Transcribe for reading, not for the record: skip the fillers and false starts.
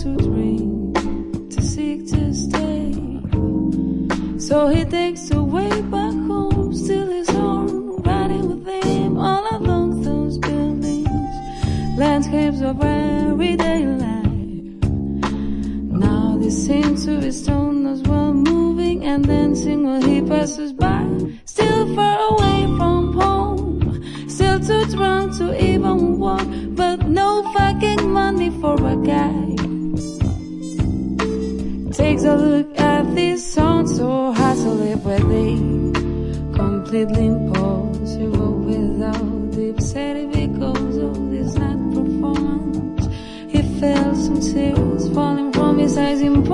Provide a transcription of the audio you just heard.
to drink, to seek to stay. So he takes the way back home, still his horn, riding with him all along those buildings, landscapes of everyday life. Now they sing to his tone as well, moving and dancing while he passes by, still far away from home, still too drunk to even walk, but no fucking money for a guy. Takes a look at these songs, so hard to live where they completely impossible without deep setting because of this night performance. He felt some tears falling from his eyes.